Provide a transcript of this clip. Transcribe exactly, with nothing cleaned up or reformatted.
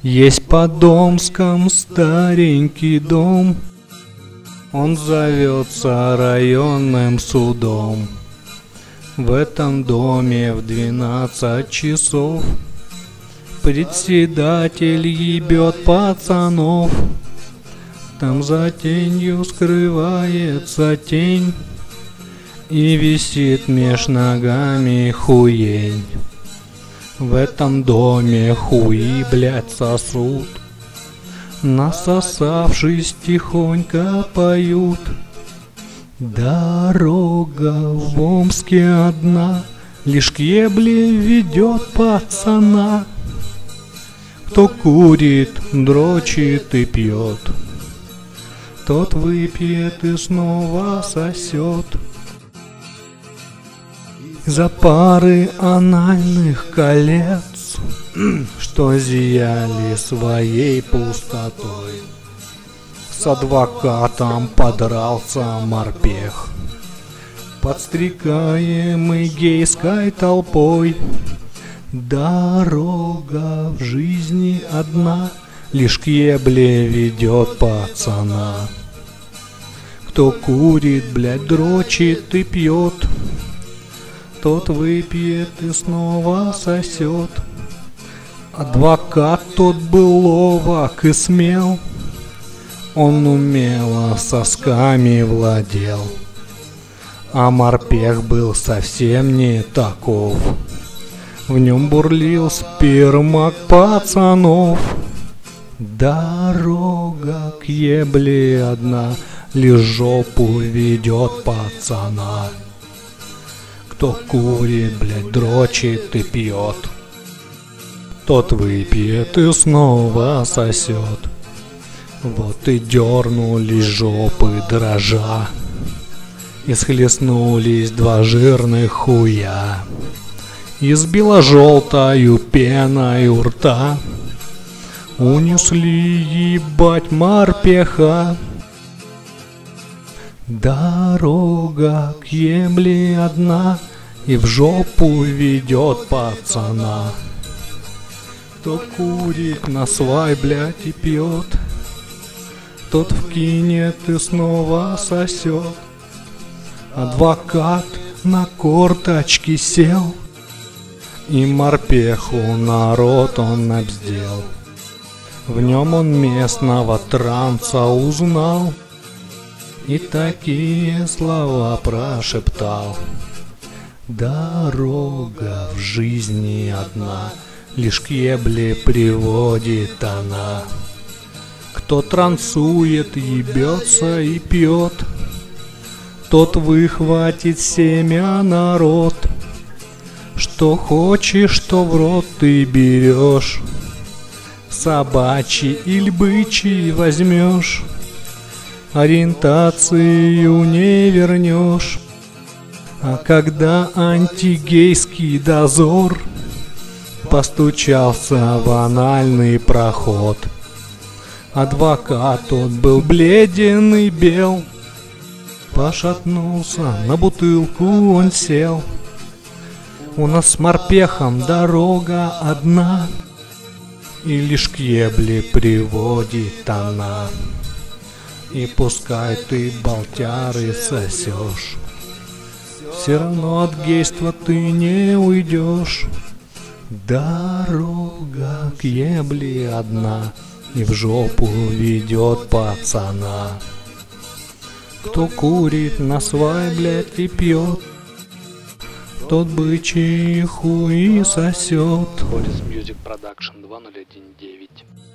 Есть под Домском старенький дом, он зовется районным судом. В этом доме в двенадцать часов председатель ебет пацанов. Там за тенью скрывается тень, и висит меж ногами хуень. В этом доме хуи, блядь, сосут, насосавшись тихонько поют. Дорога в Омске одна, лишь к ебле ведет пацана. Кто курит, дрочит и пьет, тот выпьет и снова сосет. За пары анальных колец, что зияли своей пустотой, с адвокатом подрался морпех, подстрекаемый гейской толпой. Дорога в жизни одна, лишь к ебле ведет пацана. Кто курит, блядь, дрочит и пьет, тот выпьет и снова сосет. Адвокат тот был ловок и смел, он умело сосками владел. А морпех был совсем не таков, в нем бурлил спермак пацанов. Дорога к ебле одна, лишь жопу ведет пацана. Кто курит, блядь, дрочит и пьет, тот выпьет и снова сосет. Вот и дернулись жопы дрожа, и схлестнулись два жирных хуя. Избила желтою пеной у рта, унесли ебать морпеха. Дорога к ебле одна, и в жопу ведет пацана. Кто курит на свай, блядь, и пьет, тот вкинет и снова сосет. Адвокат на корточки сел, и морпеху народ он обздел. В нем он местного транса узнал и такие слова прошептал. Дорога в жизни одна, лишь к ебле приводит она. Кто трансует, ебется и пьет, тот выхватит семя народ. Что хочешь, то в рот ты берешь, собачий или бычий возьмешь, ориентацию не вернешь. А когда антигейский дозор постучался в анальный проход, адвокат тот был бледен и бел, пошатнулся, на бутылку он сел. У нас с морпехом дорога одна, и лишь к ебле приводит она. И пускай ты болтяры сосешь, все равно от гейства ты не уйдешь. Дорога к ебле одна, и в жопу ведет пацана. Кто курит на свай, блядь, и пьет, тот бычий хуй сосет. Holis Music Production два ноль один девять.